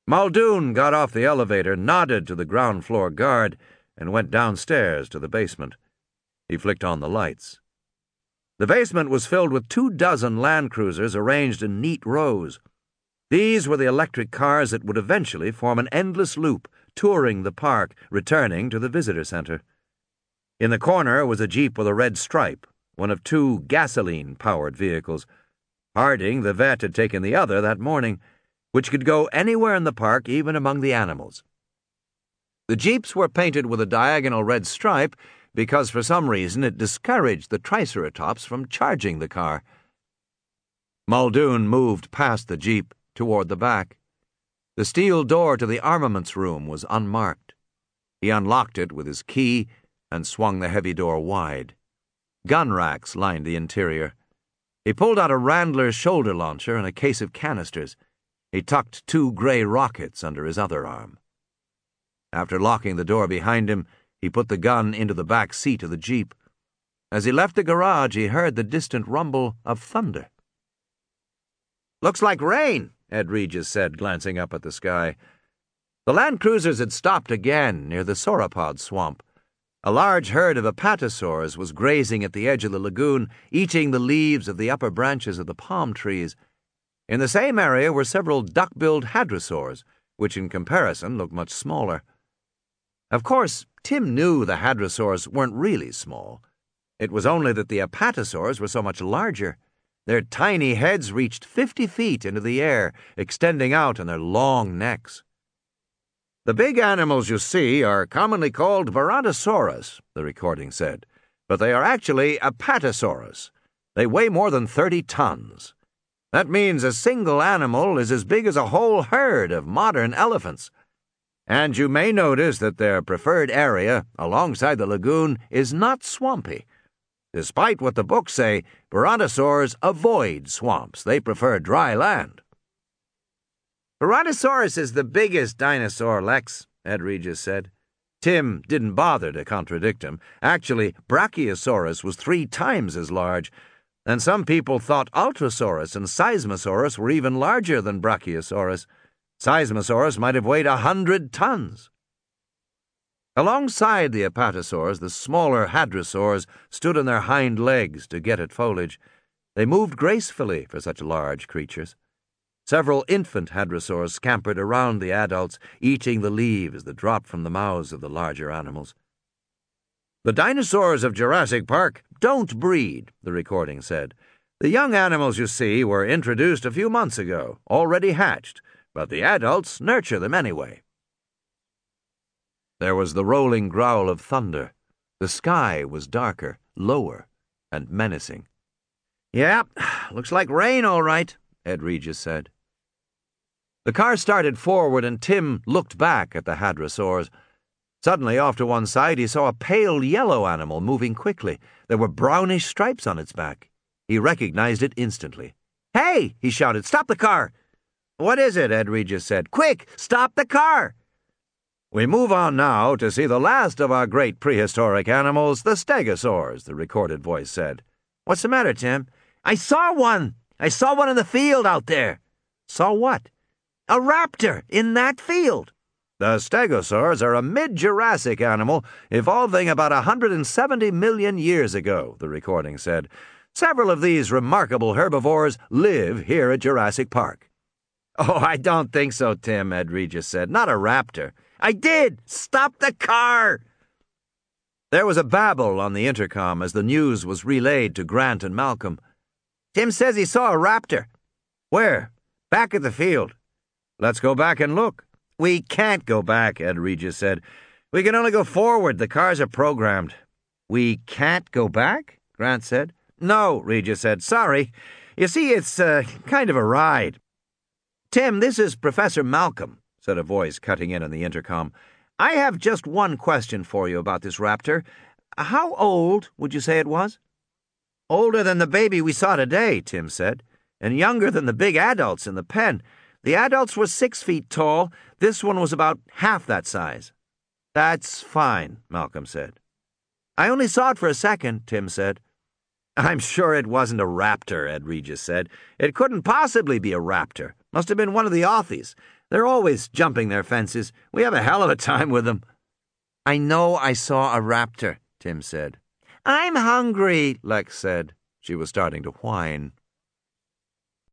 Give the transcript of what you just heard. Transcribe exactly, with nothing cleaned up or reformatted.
Muldoon got off the elevator, nodded to the ground floor guard, and went downstairs to the basement. He flicked on the lights. The basement was filled with two dozen Land Cruisers arranged in neat rows. These were the electric cars that would eventually form an endless loop, touring the park, returning to the visitor center. In the corner was a Jeep with a red stripe, one of two gasoline-powered vehicles. Harding, the vet, had taken the other that morning, which could go anywhere in the park, even among the animals. The Jeeps were painted with a diagonal red stripe because for some reason it discouraged the Triceratops from charging the car. Muldoon moved past the Jeep toward the back. The steel door to the armaments room was unmarked. He unlocked it with his key and swung the heavy door wide. Gun racks lined the interior. He pulled out a Randler shoulder launcher and a case of canisters. He tucked two gray rockets under his other arm. After locking the door behind him, he put the gun into the back seat of the Jeep. As he left the garage, he heard the distant rumble of thunder. "Looks like rain," Ed Regis said, glancing up at the sky. The Land Cruisers had stopped again near the sauropod swamp. A large herd of apatosaurs was grazing at the edge of the lagoon, eating the leaves of the upper branches of the palm trees. In the same area were several duck-billed hadrosaurs, which in comparison looked much smaller. Of course, Tim knew the hadrosaurs weren't really small. It was only that the apatosaurs were so much larger. Their tiny heads reached fifty feet into the air, extending out on their long necks. "The big animals you see are commonly called Verantosaurus," the recording said, "but they are actually Apatosaurus. They weigh more than thirty tons. That means a single animal is as big as a whole herd of modern elephants. And you may notice that their preferred area, alongside the lagoon, is not swampy. Despite what the books say, Verantosaurs avoid swamps. They prefer dry land." "Verantosaurus is the biggest dinosaur, Lex," Ed Regis said. Tim didn't bother to contradict him. Actually, Brachiosaurus was three times as large, and some people thought Ultrasaurus and Seismosaurus were even larger than Brachiosaurus. Seismosaurus might have weighed a hundred tons. Alongside the apatosaurs, the smaller hadrosaurs stood on their hind legs to get at foliage. They moved gracefully for such large creatures. Several infant hadrosaurs scampered around the adults, eating the leaves that dropped from the mouths of the larger animals. "The dinosaurs of Jurassic Park don't breed," the recording said. "The young animals you see were introduced a few months ago, already hatched, but the adults nurture them anyway." There was the rolling growl of thunder. The sky was darker, lower, and menacing. "Yeah, looks like rain, all right," Ed Regis said. The car started forward, and Tim looked back at the hadrosaurs. Suddenly, off to one side, he saw a pale yellow animal moving quickly. There were brownish stripes on its back. He recognized it instantly. "Hey!" he shouted. "Stop the car!" "What is it?" Ed Regis said. "Quick! Stop the car!" "We move on now to see the last of our great prehistoric animals, the stegosaurs," the recorded voice said. "What's the matter, Tim?" "I saw one! I saw one in the field out there." "Saw what?" "A raptor in that field." "The stegosaurs are a mid-Jurassic animal evolving about one hundred seventy million years ago," the recording said. "Several of these remarkable herbivores live here at Jurassic Park." "Oh, I don't think so, Tim," Ed Regis said. "Not a raptor." "I did! Stop the car!" There was a babble on the intercom as the news was relayed to Grant and Malcolm. "Tim says he saw a raptor." "Where?" "Back at the field." "Let's go back and look." "We can't go back," Ed Regis said. "We can only go forward. The cars are programmed." "We can't go back?" Grant said. "No," Regis said. "Sorry. You see, it's uh, kind of a ride." "Tim, this is Professor Malcolm," said a voice cutting in on the intercom. "I have just one question for you about this raptor. How old would you say it was?" "Older than the baby we saw today," Tim said, "and younger than the big adults in the pen. The adults were six feet tall. This one was about half that size." "That's fine," Malcolm said. "I only saw it for a second," Tim said. "I'm sure it wasn't a raptor," Ed Regis said. "It couldn't possibly be a raptor. Must have been one of the Authies. They're always jumping their fences. We have a hell of a time with them. I know I saw a raptor, Tim said. I'm hungry, Lex said. She was starting to whine.